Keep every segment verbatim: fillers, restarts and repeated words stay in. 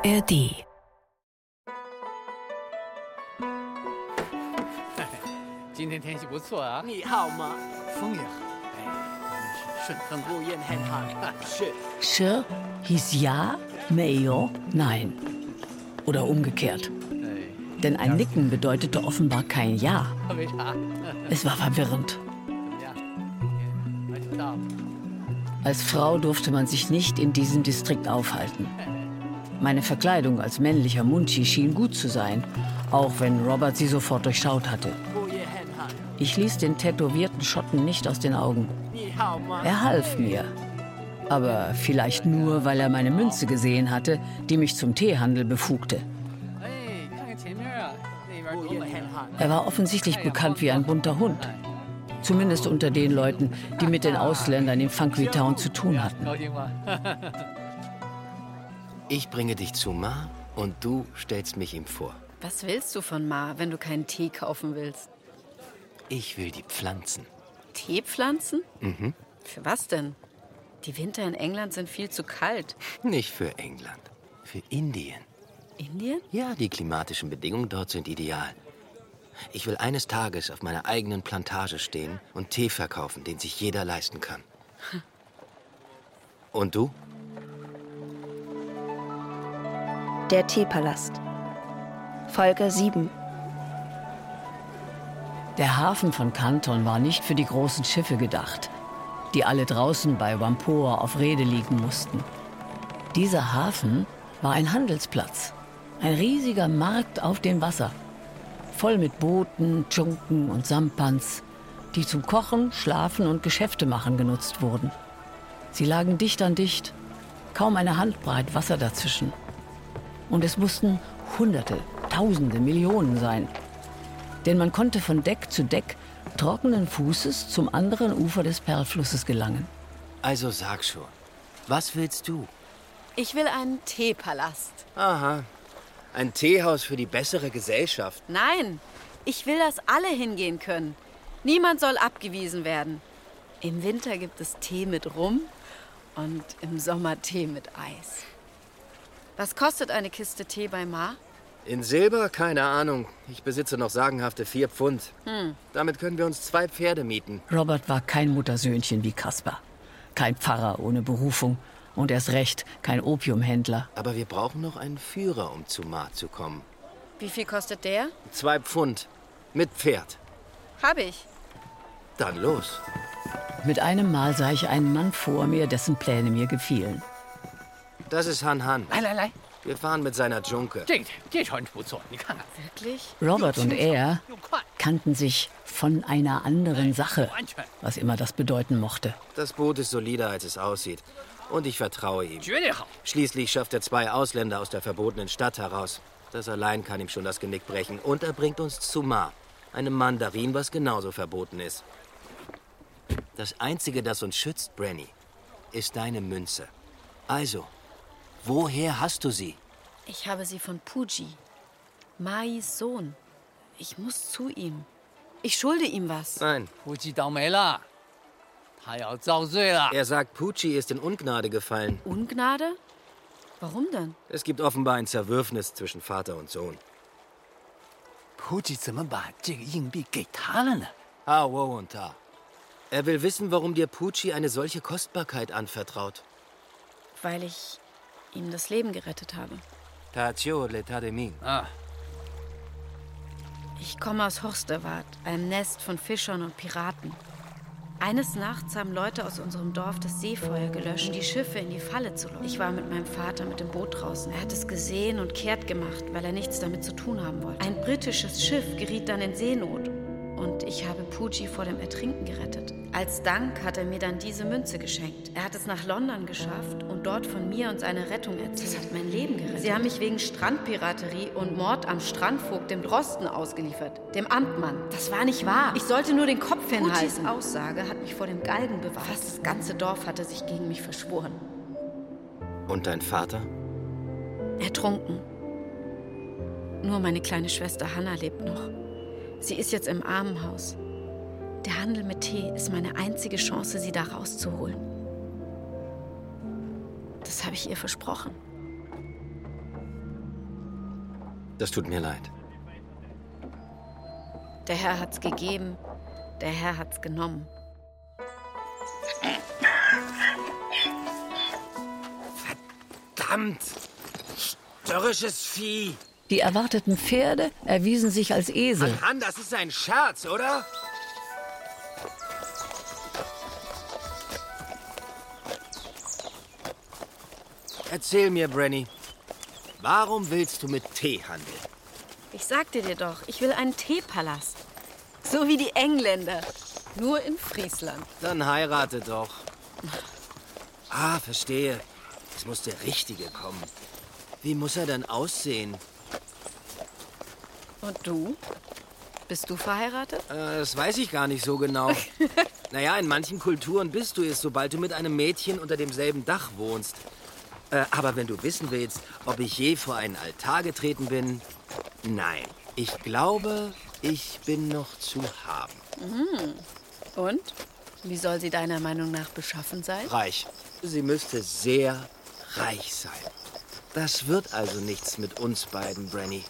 R D. Shir hieß ja, Meio nein. Oder umgekehrt. Denn ein Nicken bedeutete offenbar kein Ja. Es war verwirrend. Als Frau durfte man sich nicht in diesem Distrikt aufhalten. Meine Verkleidung als männlicher Munchi schien gut zu sein, auch wenn Robert sie sofort durchschaut hatte. Ich ließ den tätowierten Schotten nicht aus den Augen. Er half mir. Aber vielleicht nur, weil er meine Münze gesehen hatte, die mich zum Teehandel befugte. Er war offensichtlich bekannt wie ein bunter Hund. Zumindest unter den Leuten, die mit den Ausländern in Funky Town zu tun hatten. Ich bringe dich zu Ma und du stellst mich ihm vor. Was willst du von Ma, wenn du keinen Tee kaufen willst? Ich will die Pflanzen. Teepflanzen? Mhm. Für was denn? Die Winter in England sind viel zu kalt. Nicht für England, für Indien. Indien? Ja, die klimatischen Bedingungen dort sind ideal. Ich will eines Tages auf meiner eigenen Plantage stehen und Tee verkaufen, den sich jeder leisten kann. Und du? Der Teepalast. Folge sieben. Der Hafen von Canton war nicht für die großen Schiffe gedacht, die alle draußen bei Whampoa auf Reede liegen mussten. Dieser Hafen war ein Handelsplatz, ein riesiger Markt auf dem Wasser, voll mit Booten, Dschunken und Sampans, die zum Kochen, Schlafen und Geschäfte machen genutzt wurden. Sie lagen dicht an dicht, kaum eine Handbreit Wasser dazwischen. Und es mussten Hunderte, Tausende, Millionen sein. Denn man konnte von Deck zu Deck trockenen Fußes zum anderen Ufer des Perlflusses gelangen. Also sag schon, was willst du? Ich will einen Teepalast. Aha, ein Teehaus für die bessere Gesellschaft. Nein, ich will, dass alle hingehen können. Niemand soll abgewiesen werden. Im Winter gibt es Tee mit Rum und im Sommer Tee mit Eis. Was kostet eine Kiste Tee bei Ma? In Silber? Keine Ahnung. Ich besitze noch sagenhafte vier Pfund. Hm. Damit können wir uns zwei Pferde mieten. Robert war kein Muttersöhnchen wie Kaspar. Kein Pfarrer ohne Berufung. Und erst recht kein Opiumhändler. Aber wir brauchen noch einen Führer, um zu Ma zu kommen. Wie viel kostet der? Zwei Pfund. Mit Pferd. Hab ich. Dann los. Mit einem Mal sah ich einen Mann vor mir, dessen Pläne mir gefielen. Das ist Han Han. 来来来， Wir fahren mit seiner Junke. 这这船不错，你看看， Wirklich? Robert und er 又快， kannten sich von einer anderen Sache, 安全， was immer das bedeuten mochte. Das Boot ist solider, als es aussieht. Und ich vertraue ihm. 绝对好。 Schließlich schafft er zwei Ausländer aus der verbotenen Stadt heraus. Das allein kann ihm schon das Genick brechen. Und er bringt uns zu Ma, einem Mandarin, was genauso verboten ist. Das Einzige, das uns schützt, Brenny, ist deine Münze. Also, woher hast du sie? Ich habe sie von Puji, Mais Sohn. Ich muss zu ihm. Ich schulde ihm was. Nein, 估计倒霉了，他要遭罪了。 er sagt, Pucci ist in Ungnade gefallen. Ungnade? Warum denn? Es gibt offenbar ein Zerwürfnis zwischen Vater und Sohn. 估计怎么把这个硬币给他了呢？ Ha, wo und da. Er will wissen, warum dir Pucci eine solche Kostbarkeit anvertraut. Weil ich ihm das Leben gerettet habe. Tachio l'état de mine. 啊， Ich komme aus Horstewart, einem Nest von Fischern und Piraten. Eines Nachts haben Leute aus unserem Dorf das Seefeuer gelöscht, um die Schiffe in die Falle zu locken. Ich war mit meinem Vater mit dem Boot draußen. Er hat es gesehen und kehrt gemacht, weil er nichts damit zu tun haben wollte. Ein britisches Schiff geriet dann in Seenot. Und ich habe Pucci vor dem Ertrinken gerettet. Als Dank hat er mir dann diese Münze geschenkt. Er hat es nach London geschafft und dort von mir und seiner Rettung erzählt. Das hat mein Leben gerettet. Sie haben mich wegen Strandpiraterie und Mord am Strandvogt dem Drosten ausgeliefert, dem Amtmann. Das war nicht wahr. Ich sollte nur den Kopf hinhalten. Puccis Aussage hat mich vor dem Galgen bewahrt. Fast das ganze Dorf hatte sich gegen mich verschworen. Und dein Vater? Ertrunken. Nur meine kleine Schwester Hannah lebt noch. Sie ist jetzt im Armenhaus. Der Handel mit Tee ist meine einzige Chance, sie da rauszuholen. Das habe ich ihr versprochen. Das tut mir leid. Der Herr hat's gegeben, der Herr hat's genommen. Verdammt! Störrisches Vieh! Die erwarteten Pferde erwiesen sich als Esel. Mann, das ist ein Scherz, oder? Erzähl mir, Brenny, warum willst du mit Tee handeln? Ich sagte dir doch, ich will einen Teepalast. So wie die Engländer. Nur in Friesland. Dann heirate doch. Ah, verstehe. Es muss der Richtige kommen. Wie muss er denn aussehen? Und du? Bist du verheiratet? Äh, das weiß ich gar nicht so genau. Naja, in manchen Kulturen bist du es, sobald du mit einem Mädchen unter demselben Dach wohnst. Äh, aber wenn du wissen willst, ob ich je vor einen Altar getreten bin, nein. Ich glaube, ich bin noch zu haben. Mhm. Und? Wie soll sie deiner Meinung nach beschaffen sein? Reich. Sie müsste sehr reich sein. Das wird also nichts mit uns beiden, Brenny.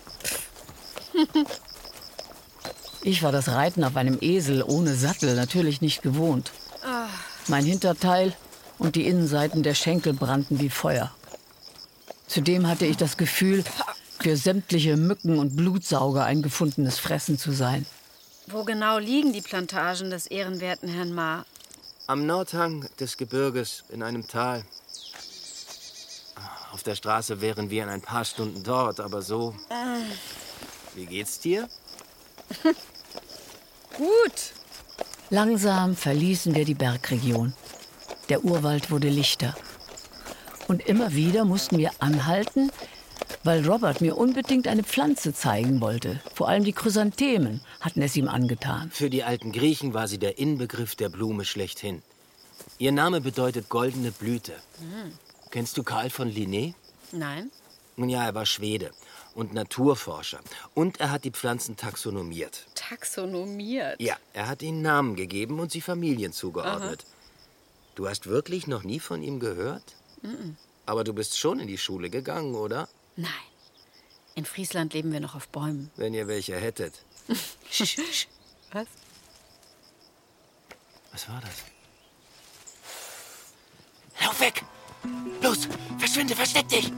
Ich war das Reiten auf einem Esel ohne Sattel natürlich nicht gewohnt. Mein Hinterteil und die Innenseiten der Schenkel brannten wie Feuer. Zudem hatte ich das Gefühl, für sämtliche Mücken und Blutsauger ein gefundenes Fressen zu sein. Wo genau liegen die Plantagen des ehrenwerten Herrn Ma? Am Nordhang des Gebirges in einem Tal. Auf der Straße wären wir in ein paar Stunden dort, aber so... Wie geht's dir? Gut. Langsam verließen wir die Bergregion. Der Urwald wurde lichter. Und immer wieder mussten wir anhalten, weil Robert mir unbedingt eine Pflanze zeigen wollte. Vor allem die Chrysanthemen hatten es ihm angetan. Für die alten Griechen war sie der Inbegriff der Blume schlechthin. Ihr Name bedeutet goldene Blüte. Mhm. Kennst du Karl von Linné? Nein. Nun ja, er war Schwede und Naturforscher. Und er hat die Pflanzen taxonomiert. Taxonomiert? Ja, er hat ihnen Namen gegeben und sie Familien zugeordnet. Aha. Du hast wirklich noch nie von ihm gehört? Mhm. Aber du bist schon in die Schule gegangen, oder? Nein. In Friesland leben wir noch auf Bäumen. Wenn ihr welche hättet. Was? Was war das? Lauf weg! Los, verschwinde, versteck dich!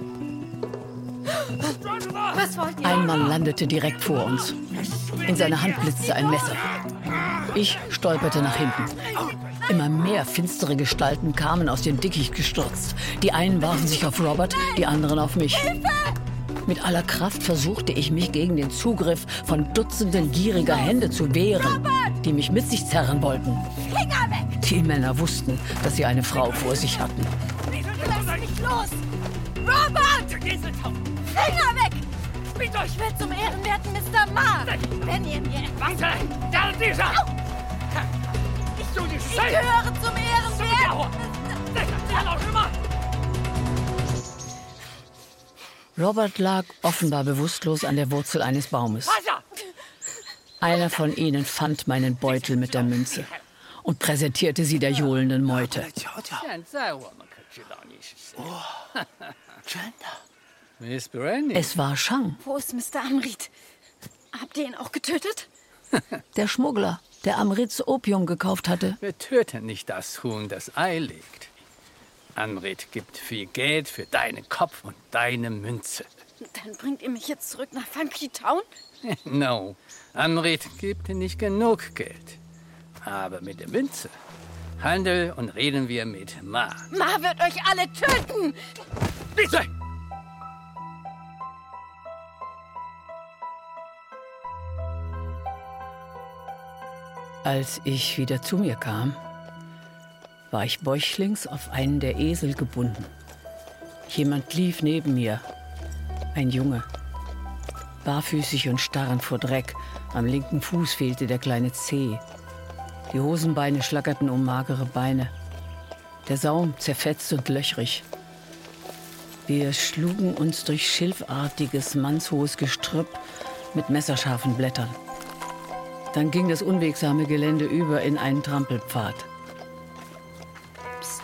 Was wollt ihr? Ein Mann landete direkt vor uns. In seiner Hand blitzte ein Messer. Ich stolperte nach hinten. Immer mehr finstere Gestalten kamen aus dem Dickicht gestürzt. Die einen warfen sich auf Robert, die anderen auf mich. Mit aller Kraft versuchte ich mich gegen den Zugriff von Dutzenden gieriger Hände zu wehren, die mich mit sich zerren wollten. Finger weg! Die Männer wussten, dass sie eine Frau vor sich hatten. Lass mich los! Robert! Finger weg! Ich will zum ehrenwerten Mister Ma! Wenn ihr mir etwas... Au! Ich gehöre zum ehrenwerten... Robert lag offenbar bewusstlos an der Wurzel eines Baumes. Einer von ihnen fand meinen Beutel mit der Münze und präsentierte sie der johlenden Meute. Miss Brenny. Es war Shang, Wo ist Mister Amrit? Habt ihr ihn auch getötet? der Schmuggler, der Amrits Opium gekauft hatte. Wir töten nicht das Huhn, das Ei legt. Amrit gibt viel Geld für deinen Kopf und deine Münze. Dann bringt ihr mich jetzt zurück nach Funky Town? No, Amrit gibt nicht genug Geld. Aber mit der Münze handeln und reden wir mit Ma. Ma wird euch alle töten! Bitte! Als ich wieder zu mir kam, war ich bäuchlings auf einen der Esel gebunden. Jemand lief neben mir, ein Junge. Barfüßig und starrend vor Dreck, am linken Fuß fehlte der kleine Zeh. Die Hosenbeine schlackerten um magere Beine. Der Saum zerfetzt und löchrig. Wir schlugen uns durch schilfartiges, mannshohes Gestrüpp mit messerscharfen Blättern. Dann ging das unwegsame Gelände über in einen Trampelpfad. Psst.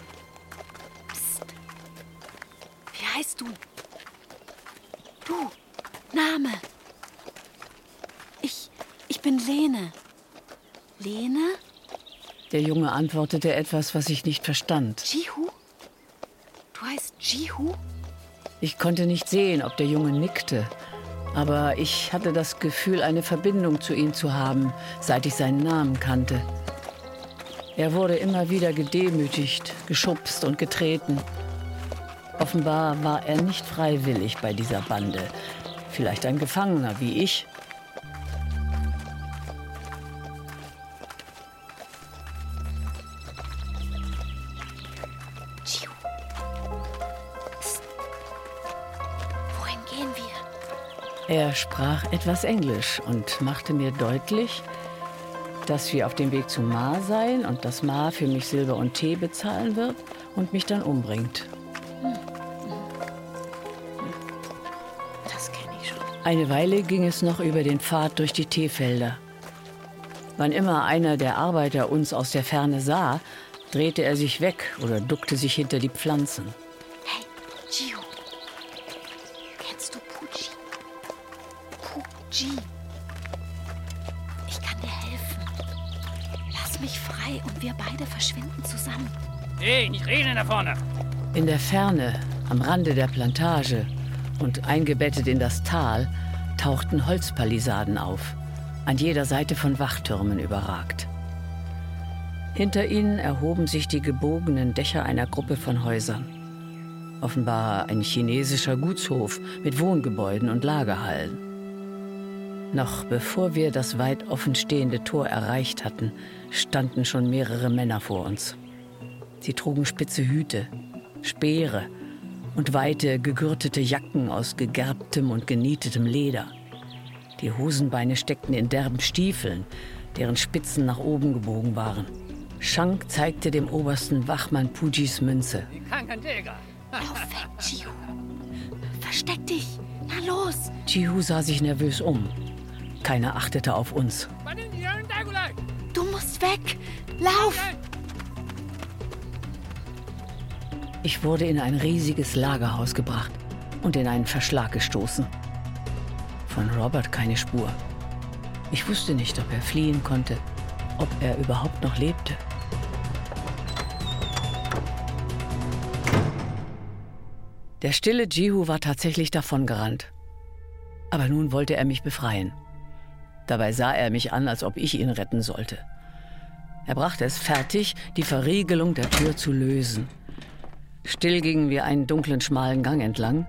Psst. Wie heißt du? Du. Name? Ich, ich bin Lene. Lene? Der Junge antwortete etwas, was ich nicht verstand. Jihu? Du heißt Jihu? Ich konnte nicht sehen, ob der Junge nickte. Aber ich hatte das Gefühl, eine Verbindung zu ihm zu haben, seit ich seinen Namen kannte. Er wurde immer wieder gedemütigt, geschubst und getreten. Offenbar war er nicht freiwillig bei dieser Bande. Vielleicht ein Gefangener wie ich. Jihu. Psst. Wohin gehen wir? Er sprach etwas Englisch und machte mir deutlich, dass wir auf dem Weg zum Ma seien und das Ma für mich Silber und Tee bezahlen wird und mich dann umbringt. Das kenne ich schon. Eine Weile ging es noch über den Pfad durch die Teefelder. Wann immer einer der Arbeiter uns aus der Ferne sah, drehte er sich weg oder duckte sich hinter die Pflanzen. Hey, Jihu. Kennst du Puji? Puji. Ich kann dir helfen. Lass mich frei und wir beide verschwinden zusammen. Hey, nicht reden da vorne! In der Ferne, am Rande der Plantage und eingebettet in das Tal, tauchten Holzpalisaden auf, an jeder Seite von Wachtürmen überragt. Hinter ihnen erhoben sich die gebogenen Dächer einer Gruppe von Häusern. Offenbar ein chinesischer Gutshof mit Wohngebäuden und Lagerhallen. Noch bevor wir das weit offenstehende Tor erreicht hatten, standen schon mehrere Männer vor uns. Sie trugen spitze Hüte, Speere und weite, gegürtete Jacken aus gegerbtem und genietetem Leder. Die Hosenbeine steckten in derben Stiefeln, deren Spitzen nach oben gebogen waren. Shank zeigte dem obersten Wachmann Pujis Münze. Lauf weg, Jihu. Versteck dich. Na los. Jihu sah sich nervös um. Keiner achtete auf uns. Du musst weg. Lauf. Ich wurde in ein riesiges Lagerhaus gebracht und in einen Verschlag gestoßen. Von Robert keine Spur. Ich wusste nicht, ob er fliehen konnte, ob er überhaupt noch lebte. Der stille Jihu war tatsächlich davongerannt. Aber nun wollte er mich befreien. Dabei sah er mich an, als ob ich ihn retten sollte. Er brachte es fertig, die Verriegelung der Tür zu lösen. Still gingen wir einen dunklen, schmalen Gang entlang.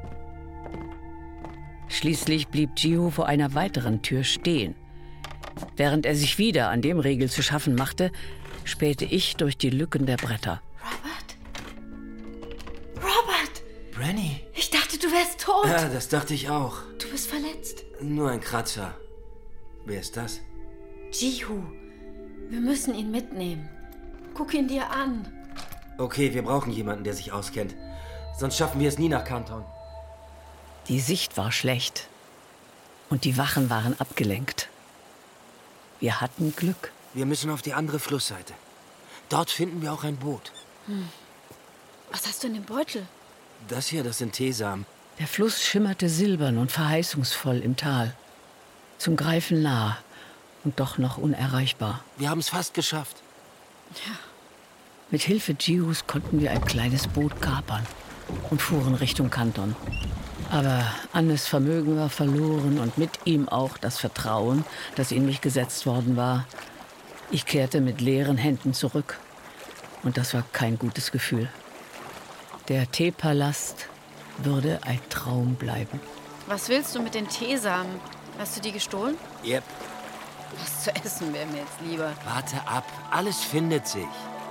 Schließlich blieb Jihu vor einer weiteren Tür stehen. Während er sich wieder an dem Riegel zu schaffen machte, spähte ich durch die Lücken der Bretter. Robert? Robert! Branny? Ich dachte, du wärst tot. Ja, das dachte ich auch. Du bist verletzt. Nur ein Kratzer. Wer ist das? Jihu. Wir müssen ihn mitnehmen. Guck ihn dir an. Okay, wir brauchen jemanden, der sich auskennt. Sonst schaffen wir es nie nach Canton. Die Sicht war schlecht. Und die Wachen waren abgelenkt. Wir hatten Glück. Wir müssen auf die andere Flussseite. Dort finden wir auch ein Boot. Hm. Was hast du in dem Beutel? Das hier, das sind Teesamen. Der Fluss schimmerte silbern und verheißungsvoll im Tal. Zum Greifen nah und doch noch unerreichbar. Wir haben es fast geschafft. Ja. Mit Hilfe Jihus konnten wir ein kleines Boot kapern und fuhren Richtung Canton. Aber Annes Vermögen war verloren und mit ihm auch das Vertrauen, das in mich gesetzt worden war. Ich kehrte mit leeren Händen zurück. Und das war kein gutes Gefühl. Der Teepalast würde ein Traum bleiben. Was willst du mit den Teesamen? Hast du die gestohlen? Yep. Was zu essen wäre mir jetzt lieber. Warte ab, alles findet sich.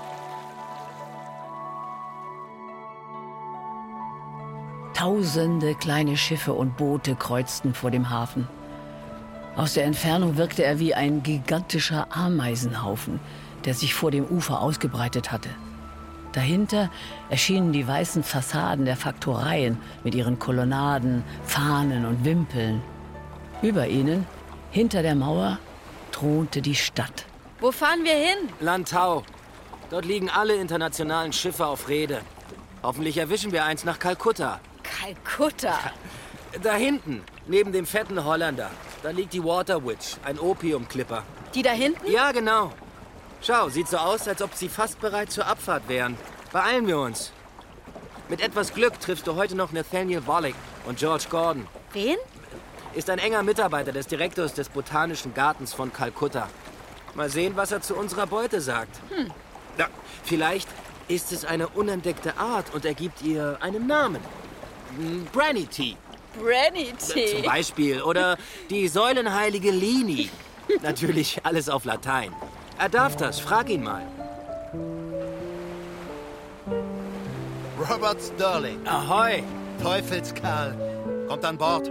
Tausende kleine Schiffe und Boote kreuzten vor dem Hafen. Aus der Entfernung wirkte er wie ein gigantischer Ameisenhaufen, der sich vor dem Ufer ausgebreitet hatte. Dahinter erschienen die weißen Fassaden der Faktoreien mit ihren Kolonnaden, Fahnen und Wimpeln. Über ihnen, hinter der Mauer, thronte die Stadt. Wo fahren wir hin? Lantau. Dort liegen alle internationalen Schiffe auf Rede. Hoffentlich erwischen wir eins nach Kalkutta. Kalkutta. Da hinten, neben dem fetten Holländer, da liegt die Water Witch, ein Opiumklipper. Die da hinten? Ja, genau. Schau, sieht so aus, als ob sie fast bereit zur Abfahrt wären. Beeilen wir uns. Mit etwas Glück triffst du heute noch Nathaniel Wolick und George Gordon. Wen? Ist ein enger Mitarbeiter des Direktors des Botanischen Gartens von Kalkutta. Mal sehen, was er zu unserer Beute sagt. Hm. Ja, vielleicht ist es eine unentdeckte Art und er gibt ihr einen Namen. Branny Tea. Branny Tea. Zum Beispiel. Oder die säulenheilige Lini. Natürlich alles auf Latein. Er darf das. Frag ihn mal. Robert Sterling. Ahoi. Teufelskerl. Kommt an Bord.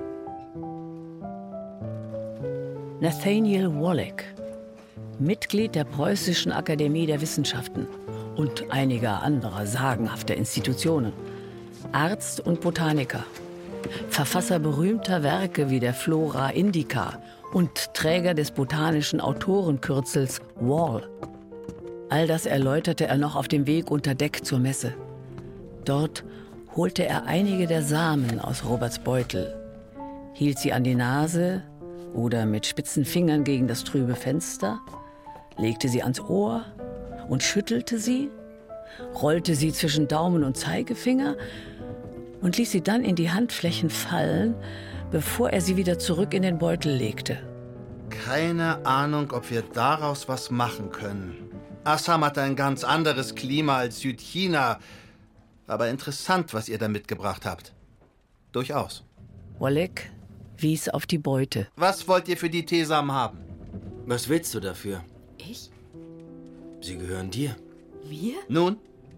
Nathaniel Wolick, Mitglied der Preußischen Akademie der Wissenschaften und einiger anderer sagenhafter Institutionen. Arzt und Botaniker. Verfasser berühmter Werke wie der Flora Indica und Träger des botanischen Autorenkürzels Wall. All das erläuterte er noch auf dem Weg unter Deck zur Messe. Dort holte er einige der Samen aus Roberts Beutel, hielt sie an die Nase oder mit spitzen Fingern gegen das trübe Fenster, legte sie ans Ohr und schüttelte sie, rollte sie zwischen Daumen und Zeigefinger und ließ sie dann in die Handflächen fallen, bevor er sie wieder zurück in den Beutel legte. Keine Ahnung, ob wir daraus was machen können. Assam hat ein ganz anderes Klima als Südchina. Aber interessant, was ihr da mitgebracht habt. Durchaus. Wolick wies auf die Beute. Was wollt ihr für die Teesamen haben? Was willst du dafür? Ich? Sie gehören dir. Wir? Nun?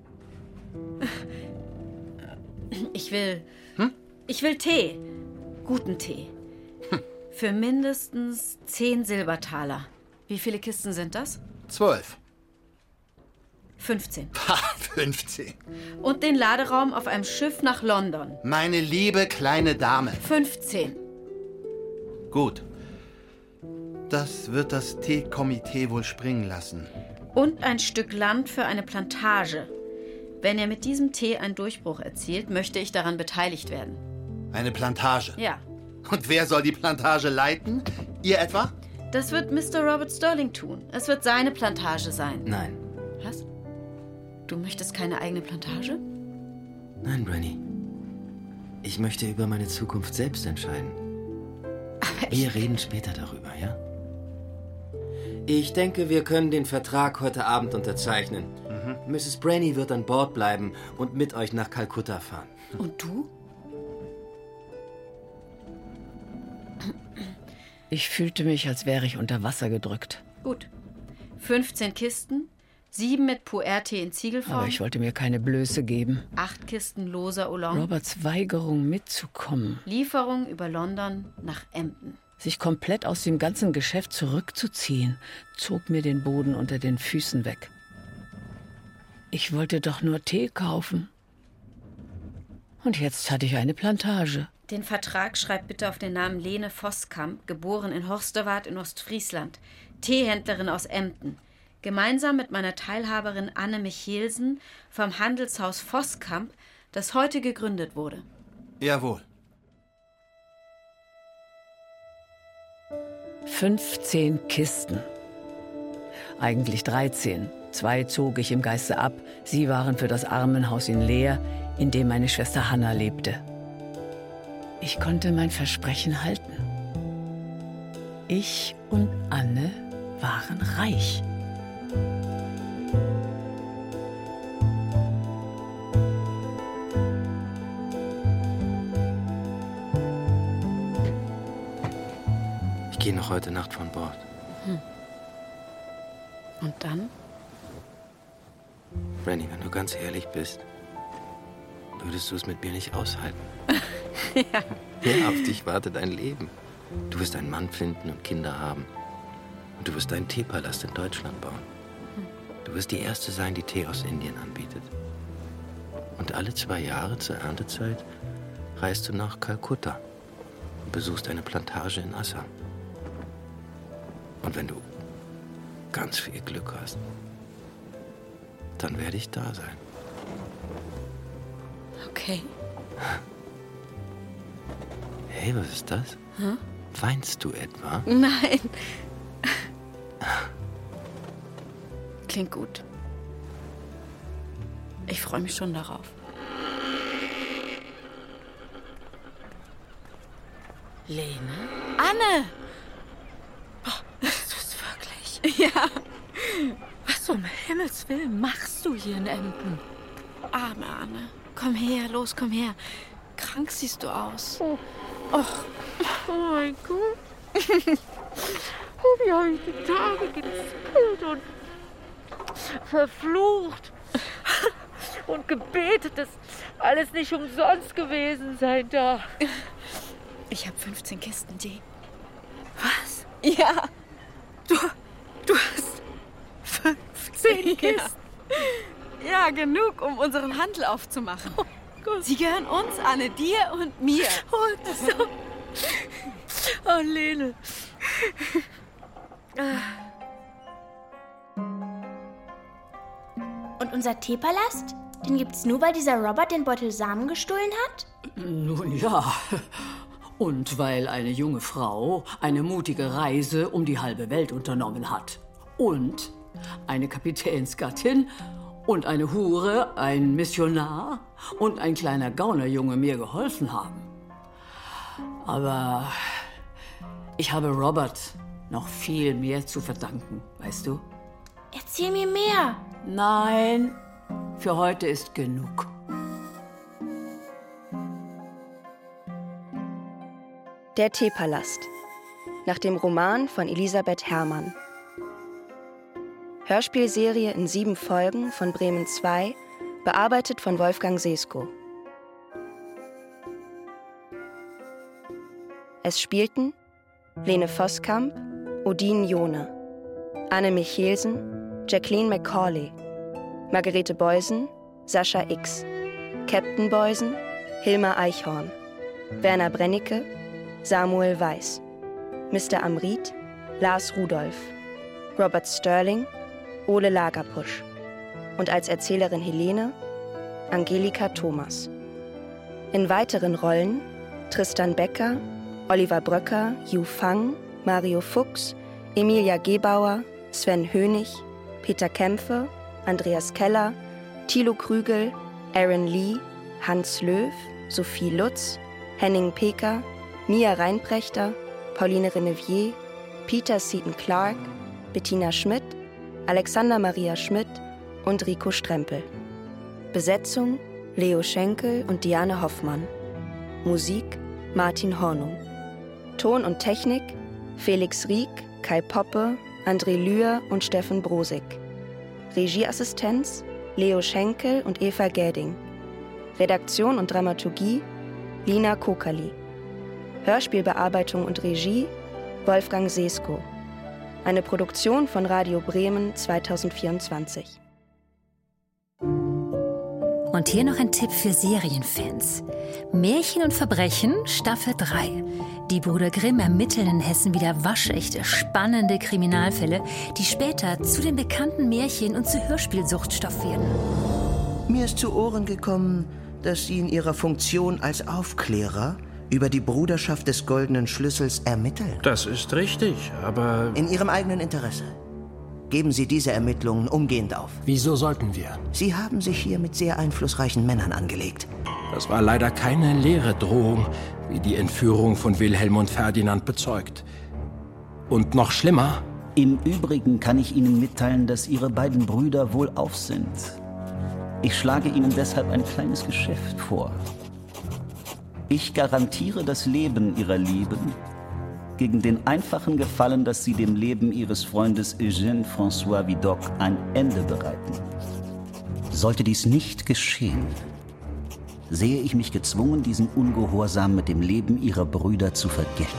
Ich will... Hm? Ich will Tee. Guten Tee. Hm. Für mindestens zehn Silbertaler. Wie viele Kisten sind das? Zwölf. fünfzehn. Ha, fünfzehn. Und den Laderaum auf einem Schiff nach London. Meine liebe kleine Dame. fünfzehn. Gut. Das wird das Teekomitee wohl springen lassen. Und ein Stück Land für eine Plantage. Wenn er mit diesem Tee einen Durchbruch erzielt, möchte ich daran beteiligt werden. Eine Plantage? Ja. Und wer soll die Plantage leiten? Ihr etwa? Das wird Mister Robert Sterling tun. Es wird seine Plantage sein. Nein. Was? Du möchtest keine eigene Plantage? Nein, Branny. Ich möchte über meine Zukunft selbst entscheiden. Aber ich... Wir reden später darüber, ja? Ich denke, wir können den Vertrag heute Abend unterzeichnen. Mhm. Misses Branny wird an Bord bleiben und mit euch nach Kalkutta fahren. Und du? Ich fühlte mich, als wäre ich unter Wasser gedrückt. Gut. fünfzehn Kisten, sieben mit Pu'er-Tee in Ziegelform. Aber ich wollte mir keine Blöße geben. Acht Kisten loser Oolong. Roberts Weigerung mitzukommen. Lieferung über London nach Emden. Sich komplett aus dem ganzen Geschäft zurückzuziehen, zog mir den Boden unter den Füßen weg. Ich wollte doch nur Tee kaufen. Und jetzt hatte ich eine Plantage. Den Vertrag schreibt bitte auf den Namen Lene Voskamp, geboren in Horstewart in Ostfriesland, Teehändlerin aus Emden. Gemeinsam mit meiner Teilhaberin Anne Michelsen vom Handelshaus Voskamp, das heute gegründet wurde. Jawohl. fünfzehn Kisten. Eigentlich dreizehn. Zwei zog ich im Geiste ab. Sie waren für das Armenhaus in Leer, in dem meine Schwester Hanna lebte. Ich konnte mein Versprechen halten. Ich und Anne waren reich. Ich gehe noch heute Nacht von Bord. Hm. Und dann? Branny, wenn du ganz ehrlich bist, würdest du es mit mir nicht aushalten. Ja. Ja, auf dich wartet ein Leben. Du wirst einen Mann finden und Kinder haben. Und du wirst einen Teepalast in Deutschland bauen. Du wirst die Erste sein, die Tee aus Indien anbietet. Und alle zwei Jahre zur Erntezeit reist du nach Kalkutta und besuchst eine Plantage in Assam. Und wenn du ganz viel Glück hast, dann werde ich da sein. Okay. Hey, was ist das? Hm? Weinst du etwa? Nein. Klingt gut. Ich freue mich schon darauf. Lene? Anne! Oh, bist du es wirklich? Ja. Was um Himmels Willen machst du hier in Emden? Arme Anne. Komm her, los, komm her. Krank siehst du aus. Oh, oh, oh mein Gott. Oh, wie habe ich die Tage gezählt und verflucht und gebetet, dass alles nicht umsonst gewesen sein darf. Ich habe fünfzehn Kisten, Dee. Was? Ja. Du, du hast fünfzehn Kisten? Ja, genug, um unseren Handel aufzumachen. Oh Gott. Sie gehören uns, Anne, dir und mir. Und so. Oh, Lene. Und unser Teepalast? Den gibt's nur, weil dieser Robert den Beutel Samen gestohlen hat? Nun ja. Und weil eine junge Frau eine mutige Reise um die halbe Welt unternommen hat. Und eine Kapitänsgattin und eine Hure, ein Missionar und ein kleiner Gaunerjunge mir geholfen haben. Aber ich habe Robert noch viel mehr zu verdanken, weißt du? Erzähl mir mehr. Nein, für heute ist genug. Der Teepalast. Nach dem Roman von Elisabeth Herrmann. Hörspielserie in sieben Folgen von Bremen zwei, bearbeitet von Wolfgang Sesko. Es spielten Lene Voskamp, Odine Johne, Anne Michelsen, Jacqueline Macaulay, Margarete Beusen, Sascha X, Captain Beusen, Hilmar Eichhorn, Werner Brennecke, Samuel Weiß, Mister Amrit, Lars Rudolph, Robert Sterling, Ole Lagerpusch und als Erzählerin Helene Angelika Thomas. In weiteren Rollen Tristan Becker, Oliver Bröcker, Yu Fang, Mario Fuchs, Emilia Gebauer, Sven Hönig, Peter Kämpfe, Andreas Keller, Thilo Krügel, Aaron Lee, Hans Löw, Sophie Lutz, Henning Peker, Mia Reinprechter, Pauline Renevier, Peter Seaton Clark, Bettina Schmidt, Alexander Maria Schmidt und Rico Strempel. Besetzung Leo Schenkel und Diane Hoffmann. Musik Martin Hornung. Ton und Technik Felix Rieck, Kai Poppe, André Lühr und Steffen Brosig. Regieassistenz Leo Schenkel und Eva Gäding. Redaktion und Dramaturgie Lina Kokali. Hörspielbearbeitung und Regie Wolfgang Sesko. Eine Produktion von Radio Bremen zweitausendvierundzwanzig. Und hier noch ein Tipp für Serienfans. Märchen und Verbrechen, Staffel drei. Die Brüder Grimm ermitteln in Hessen wieder waschechte, spannende Kriminalfälle, die später zu den bekannten Märchen und zu Hörspielsuchtstoff werden. Mir ist zu Ohren gekommen, dass Sie in Ihrer Funktion als Aufklärer über die Bruderschaft des Goldenen Schlüssels ermitteln. Das ist richtig, aber... In Ihrem eigenen Interesse. Geben Sie diese Ermittlungen umgehend auf. Wieso sollten wir? Sie haben sich hier mit sehr einflussreichen Männern angelegt. Das war leider keine leere Drohung, wie die Entführung von Wilhelm und Ferdinand bezeugt. Und noch schlimmer... Im Übrigen kann ich Ihnen mitteilen, dass Ihre beiden Brüder wohlauf sind. Ich schlage Ihnen deshalb ein kleines Geschäft vor. Ich garantiere das Leben Ihrer Lieben gegen den einfachen Gefallen, dass Sie dem Leben Ihres Freundes Eugène François Vidocq ein Ende bereiten. Sollte dies nicht geschehen, sehe ich mich gezwungen, diesen Ungehorsam mit dem Leben Ihrer Brüder zu vergelten.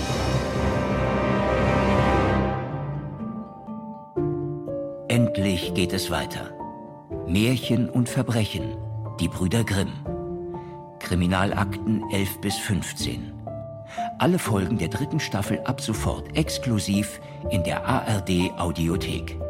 Endlich geht es weiter. Märchen und Verbrechen, die Brüder Grimm. Kriminalakten elf bis fünfzehn. Alle Folgen der dritten Staffel ab sofort exklusiv in der A R D Audiothek.